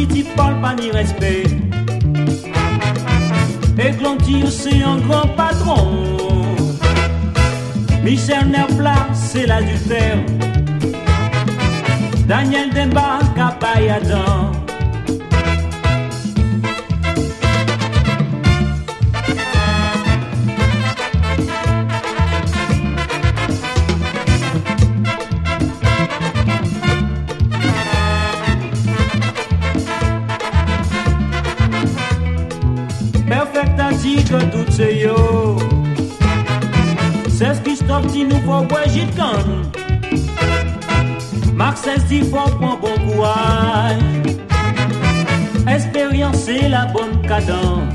tu parles pas ni respect. Églantine, c'est un grand patron. Michel Nerpla, c'est l'adultère. Daniel Demba, Kapayadan. Perfecta dit que tout c'est yo. C'est ce qui stop si nous faut Brigitte Kahn. Marc dit faut prendre bon courage. Expérience c'est la bonne cadence.